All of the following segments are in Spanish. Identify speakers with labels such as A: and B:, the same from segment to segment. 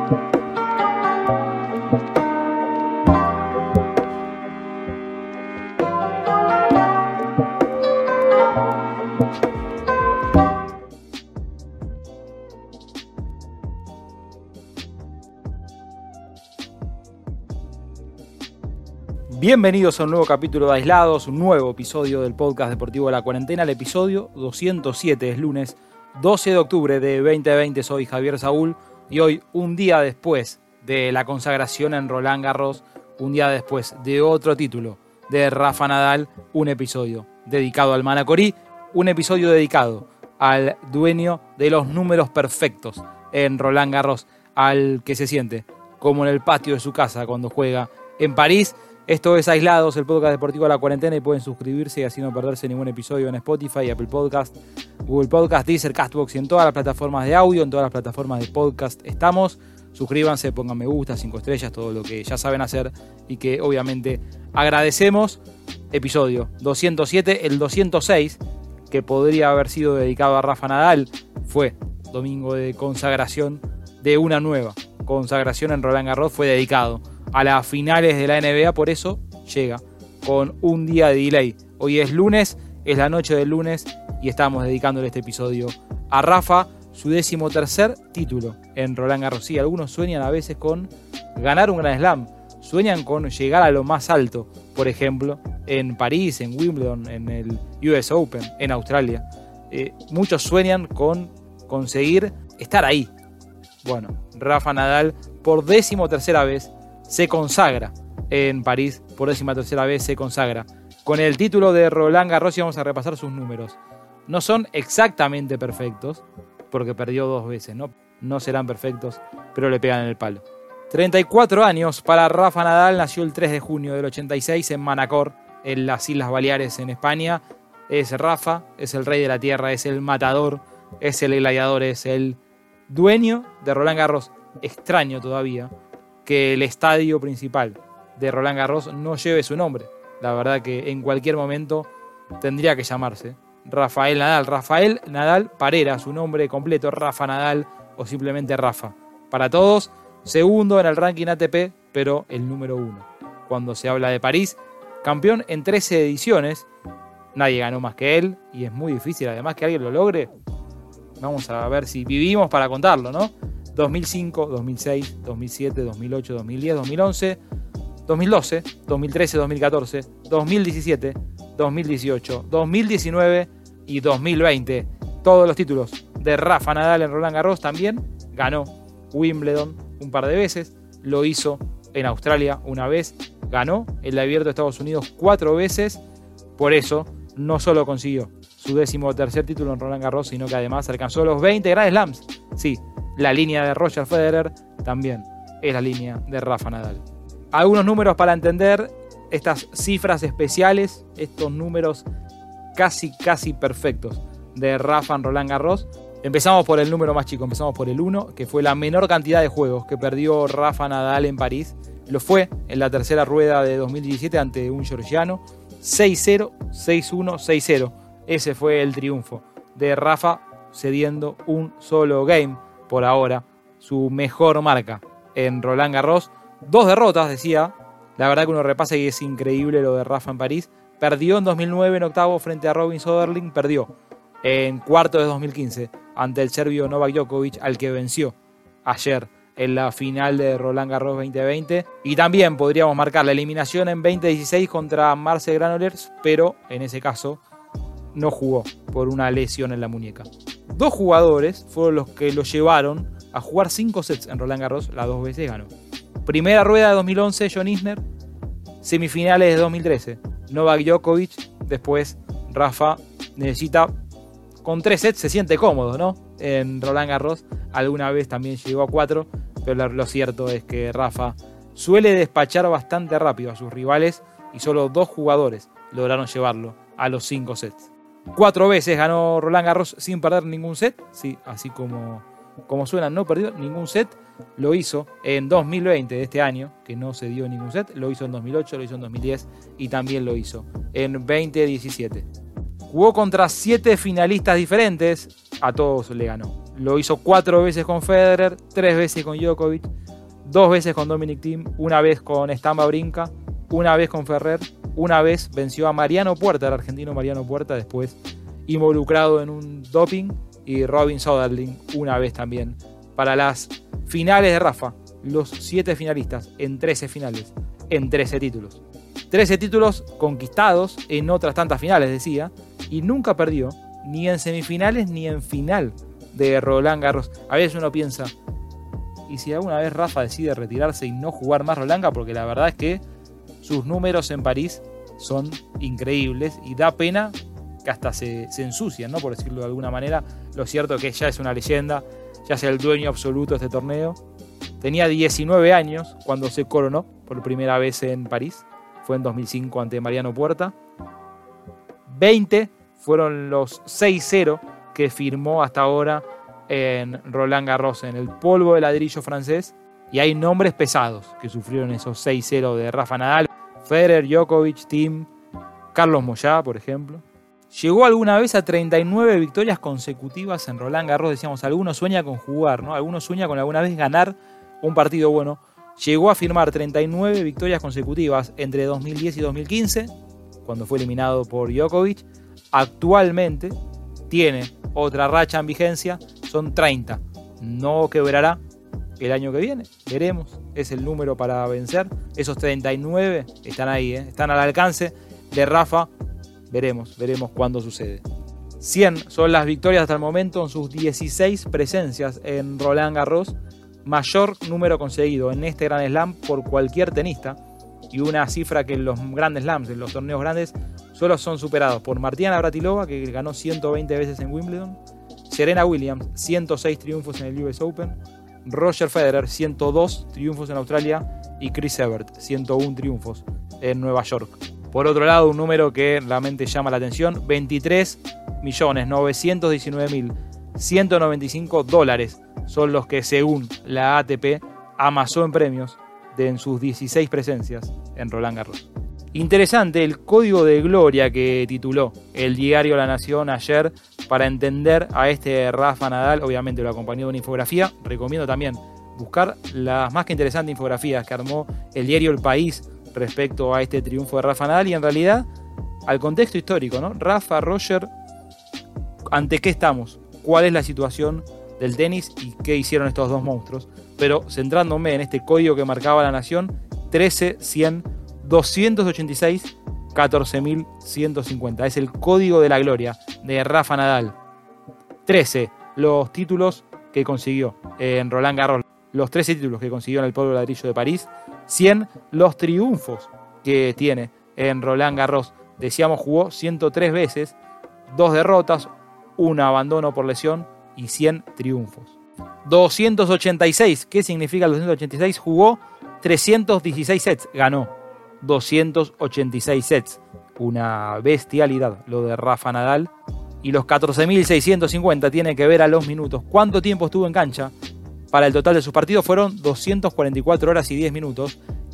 A: Bienvenidos a un nuevo capítulo de Aislados, un nuevo episodio del podcast deportivo de la cuarentena, el episodio 207, es lunes 12 de octubre de 2020, soy Javier Saúl y hoy, un día después de la consagración en Roland Garros, un día después de otro título de Rafa Nadal, un episodio dedicado al Manacorí, un episodio dedicado al dueño de los números perfectos en Roland Garros, al que se siente como en el patio de su casa cuando juega en París. Esto es Aislados, el podcast deportivo de la cuarentena, y pueden suscribirse y así no perderse ningún episodio en Spotify, Apple Podcast, Google Podcast, Deezer, Castbox y en todas las plataformas de audio, en todas las plataformas de podcast estamos. Suscríbanse, pongan me gusta, 5 estrellas, todo lo que ya saben hacer y que obviamente agradecemos. Episodio 207, el 206, que podría haber sido dedicado a Rafa Nadal, fue domingo de consagración de una nueva consagración en Roland Garros, fue dedicado a las finales de la NBA, por eso llega con un día de delay. Hoy es lunes, es la noche del lunes y estamos dedicándole este episodio a Rafa, su 13º título en Roland Garros. Sí, algunos sueñan a veces con ganar un Grand Slam, sueñan con llegar a lo más alto, por ejemplo, en París, en Wimbledon, en el US Open, en Australia. Muchos sueñan con conseguir estar ahí. Bueno, Rafa Nadal por 13ª vez se consagra en París, por 13ª vez se consagra con el título de Roland Garros y vamos a repasar sus números. No son exactamente perfectos, porque perdió 2 veces, no serán perfectos, pero le pegan en el palo. 34 años para Rafa Nadal, nació el 3 de junio del 86 en Manacor, en las Islas Baleares, en España. Es Rafa, es el rey de la tierra, es el matador, es el gladiador, es el dueño de Roland Garros. Extraño todavía que el estadio principal de Roland Garros no lleve su nombre. La verdad que en cualquier momento tendría que llamarse Rafael Nadal Parera, su nombre completo, Rafa Nadal o simplemente Rafa. Para todos, segundo en el ranking ATP, pero el número 1. Cuando se habla de París, campeón en 13 ediciones, nadie ganó más que él y es muy difícil además que alguien lo logre. Vamos a ver si vivimos para contarlo, ¿no? 2005, 2006, 2007, 2008, 2010, 2011, 2012, 2013, 2014, 2017, 2018, 2019 y 2020. Todos los títulos de Rafa Nadal en Roland Garros. También ganó Wimbledon un par de veces, lo hizo en Australia una vez, ganó el Abierto de Estados Unidos 4 veces, por eso no solo consiguió su 13º título en Roland Garros, sino que además alcanzó los 20 Grand Slams. Sí, la línea de Roger Federer también es la línea de Rafa Nadal. Algunos números para entender estas cifras especiales, estos números casi perfectos de Rafa en Roland Garros. Empezamos por el número más chico, empezamos por el 1, que fue la menor cantidad de juegos que perdió Rafa Nadal en París. Lo fue en la tercera rueda de 2017 ante un georgiano. 6-0, 6-1, 6-0. Ese fue el triunfo de Rafa, cediendo un solo game. Por ahora, su mejor marca en Roland Garros. 2 derrotas, decía. La verdad que uno repasa y es increíble lo de Rafa en París. Perdió en 2009 en octavo frente a Robin Söderling. Perdió en cuartos de 2015 ante el serbio Novak Djokovic, al que venció ayer en la final de Roland Garros 2020. Y también podríamos marcar la eliminación en 2016 contra Marcel Granollers, pero en ese caso no jugó por una lesión en la muñeca. 2 jugadores fueron los que lo llevaron a jugar 5 sets en Roland Garros, las 2 veces ganó. Primera rueda de 2011, John Isner. Semifinales de 2013, Novak Djokovic. Después Rafa necesita, con 3 sets se siente cómodo, ¿no? En Roland Garros alguna vez también llegó a 4, pero lo cierto es que Rafa suele despachar bastante rápido a sus rivales y solo 2 jugadores lograron llevarlo a los 5 sets. 4 veces ganó Roland Garros sin perder ningún set. Sí, así como suena, no perdió ningún set. Lo hizo en 2020 de este año, que no se dio ningún set. Lo hizo en 2008, lo hizo en 2010 y también lo hizo en 2017. Jugó contra 7 finalistas diferentes, a todos le ganó. Lo hizo 4 veces con Federer, 3 veces con Djokovic, 2 veces con Dominic Thiem, una vez con Stan Wawrinka, una vez con Ferrer, una vez venció a Mariano Puerta, el argentino Mariano Puerta, después involucrado en un doping, y Robin Soderling una vez también. Para las finales de Rafa, los 7 finalistas en 13 finales, en 13 títulos. 13 títulos conquistados en otras tantas finales, decía, y nunca perdió, ni en semifinales ni en final de Roland Garros. A veces uno piensa, ¿y si alguna vez Rafa decide retirarse y no jugar más Roland Garros? Porque la verdad es que sus números en París son increíbles y da pena que hasta se ensucian, ¿no? Por decirlo de alguna manera. Lo cierto es que ya es una leyenda, ya es el dueño absoluto de este torneo. Tenía 19 años cuando se coronó por primera vez en París. Fue en 2005 ante Mariano Puerta. 20 fueron los 6-0 que firmó hasta ahora en Roland Garros, en el polvo de ladrillo francés. Y hay nombres pesados que sufrieron esos 6-0 de Rafa Nadal. Federer, Djokovic, Thiem, Carlos Moyá, por ejemplo. Llegó alguna vez a 39 victorias consecutivas en Roland Garros. Decíamos, alguno sueña con jugar, ¿no? Alguno sueña con alguna vez ganar un partido bueno. Llegó a firmar 39 victorias consecutivas entre 2010 y 2015, cuando fue eliminado por Djokovic. Actualmente tiene otra racha en vigencia, son 30. No quebrará el año que viene, veremos. Es el número para vencer. Esos 39 están ahí, están al alcance de Rafa. Veremos cuándo sucede. 100 son las victorias hasta el momento en sus 16 presencias en Roland Garros. Mayor número conseguido en este Grand Slam por cualquier tenista. Y una cifra que en los Grand Slams, en los torneos grandes, solo son superados por Martina Navratilova, que ganó 120 veces en Wimbledon. Serena Williams, 106 triunfos en el US Open. Roger Federer, 102 triunfos en Australia. Y Chris Evert, 101 triunfos en Nueva York. Por otro lado, un número que realmente llama la atención, $23.919.195 son los que, según la ATP, amasó en premios en sus 16 presencias en Roland Garros. Interesante el código de gloria que tituló el diario La Nación ayer para entender a este Rafa Nadal. Obviamente lo acompañó de una infografía. Recomiendo también buscar las más que interesantes infografías que armó el diario El País respecto a este triunfo de Rafa Nadal y en realidad al contexto histórico, ¿no? Rafa, Roger, ¿ante qué estamos? ¿Cuál es la situación del tenis y qué hicieron estos dos monstruos? Pero centrándome en este código que marcaba La Nación, 13, 100, 286, 14.150. Es el código de la gloria de Rafa Nadal. 13, los títulos que consiguió en Roland Garros. Los 13 títulos que consiguió en el polvo de ladrillo de París. 100, los triunfos que tiene en Roland Garros. Decíamos, jugó 103 veces, 2 derrotas, un abandono por lesión y 100 triunfos. 286, ¿qué significa el 286? Jugó 316 sets, ganó 286 sets. Una bestialidad lo de Rafa Nadal. Y los 14.650 tiene que ver a los minutos. ¿Cuánto tiempo estuvo en cancha? Para el total de sus partidos fueron 244 horas y 10 minutos,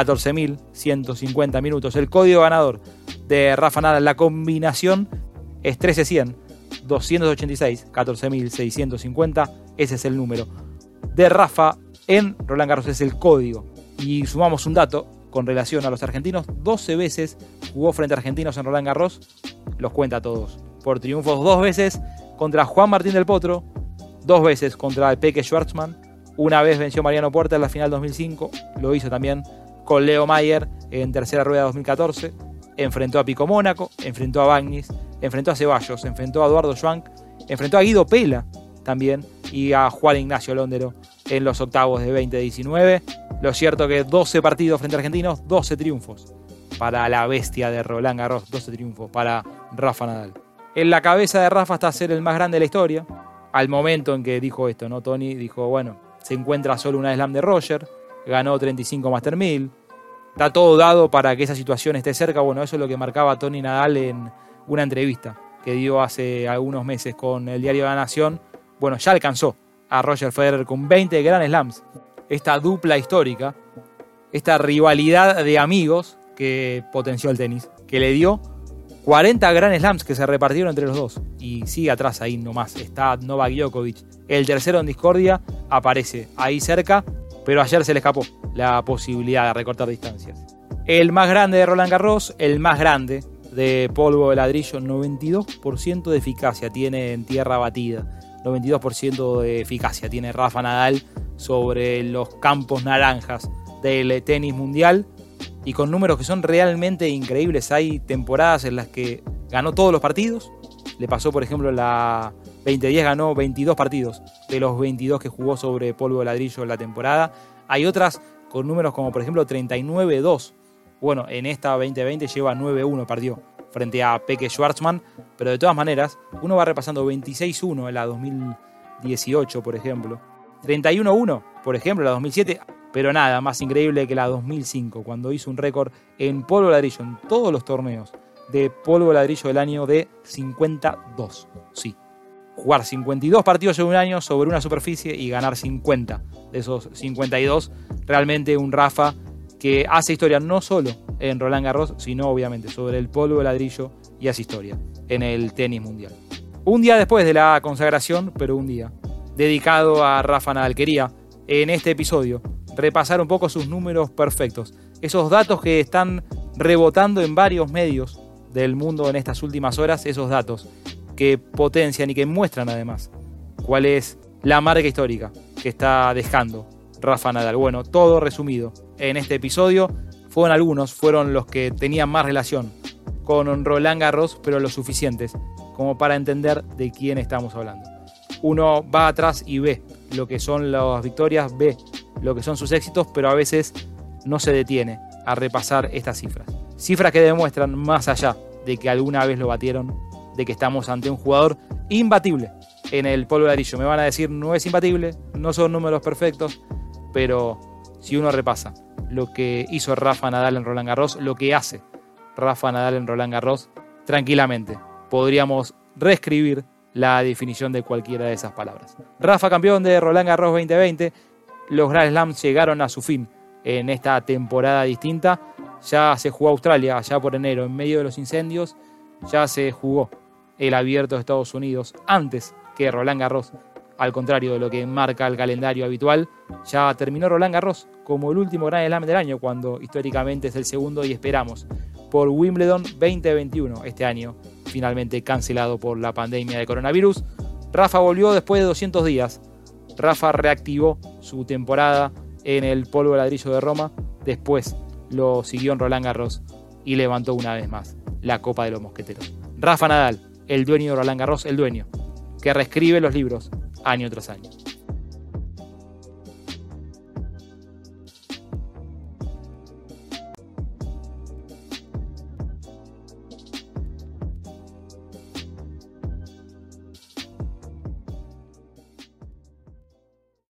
A: 14.150 minutos. El código ganador de Rafa Nadal, la combinación es 13-100, 286, 14.650. Ese es el número de Rafa en Roland Garros, es el código. Y sumamos un dato con relación a los argentinos: 12 veces jugó frente a argentinos en Roland Garros, los cuenta todos por triunfos. 2 veces contra Juan Martín del Potro, 2 veces contra el Peque Schwartzman. Una vez venció Mariano Puerta en la final 2005, lo hizo también con Leo Mayer en tercera rueda 2014, enfrentó a Pico Mónaco, enfrentó a Bagnis, enfrentó a Ceballos, enfrentó a Eduardo Schwank, enfrentó a Guido Pella también y a Juan Ignacio Londero en los octavos de 2019. Lo cierto que 12 partidos frente a argentinos, 12 triunfos para la bestia de Roland Garros, 12 triunfos para Rafa Nadal. En la cabeza de Rafa está ser el más grande de la historia. Al momento en que dijo esto, ¿no? Tony dijo, bueno, se encuentra solo una slam de Roger, ganó 35 Master 1000, está todo dado para que esa situación esté cerca. Bueno, eso es lo que marcaba Tony Nadal en una entrevista que dio hace algunos meses con el diario La Nación. Bueno, ya alcanzó a Roger Federer con 20 Grand Slams. Esta dupla histórica, esta rivalidad de amigos que potenció el tenis, que le dio 40 Grand Slams que se repartieron entre los dos. Y sigue atrás ahí nomás, está Novak Djokovic. El tercero en discordia aparece ahí cerca, pero ayer se le escapó la posibilidad de recortar distancias. El más grande de Roland Garros, el más grande de polvo de ladrillo, 92% de eficacia tiene en tierra batida. 92% de eficacia tiene Rafa Nadal sobre los campos naranjas del tenis mundial, y con números que son realmente increíbles. Hay temporadas en las que ganó todos los partidos. Le pasó, por ejemplo, la 2010, ganó 22 partidos de los 22 que jugó sobre polvo de ladrillo en la temporada. Hay otras con números como, por ejemplo, 39-2. Bueno, en esta 2020 lleva 9-1, perdió frente a Peke Schwartzman, pero de todas maneras, uno va repasando 26-1 en la 2018, por ejemplo. 31-1, por ejemplo, en la 2007, pero nada más increíble que la 2005, cuando hizo un récord en polvo de ladrillo en todos los torneos de polvo de ladrillo del año de 52. Sí, jugar 52 partidos en un año sobre una superficie y ganar 50 de esos 52, realmente un Rafa que hace historia no solo en Roland Garros, sino obviamente sobre el polvo de ladrillo, y hace historia en el tenis mundial. Un día después de la consagración, pero un día dedicado a Rafa Nadal, quería en este episodio repasar un poco sus números perfectos, esos datos que están rebotando en varios medios del mundo en estas últimas horas, esos datos que potencian y que muestran además cuál es la marca histórica que está dejando Rafa Nadal. Bueno, todo resumido en este episodio. Fueron los que tenían más relación con Roland Garros, pero lo suficientes como para entender de quién estamos hablando. Uno va atrás y ve lo que son las victorias, ve lo que son sus éxitos, pero a veces no se detiene a repasar estas cifras. Cifras que demuestran, más allá de que alguna vez lo batieron, de que estamos ante un jugador imbatible en el polvo de ladrillo. Me van a decir, no es imbatible, no son números perfectos, pero si uno repasa lo que hizo Rafa Nadal en Roland Garros, lo que hace Rafa Nadal en Roland Garros, tranquilamente podríamos reescribir la definición de cualquiera de esas palabras. Rafa, campeón de Roland Garros 2020, los Grand Slams llegaron a su fin en esta temporada distinta. Ya se jugó Australia allá por enero, en medio de los incendios. Ya se jugó el Abierto de Estados Unidos antes que Roland Garros, al contrario de lo que marca el calendario habitual. Ya terminó Roland Garros como el último Grand Slam del año, cuando históricamente es el segundo, y esperamos por Wimbledon 2021 este año, finalmente cancelado por la pandemia de coronavirus. Rafa volvió después de 200 días. Rafa reactivó su temporada en el polvo de ladrillo de Roma, después lo siguió en Roland Garros y levantó una vez más la Copa de los Mosqueteros. Rafa Nadal, el dueño de Roland Garros, el dueño que reescribe los libros año tras año.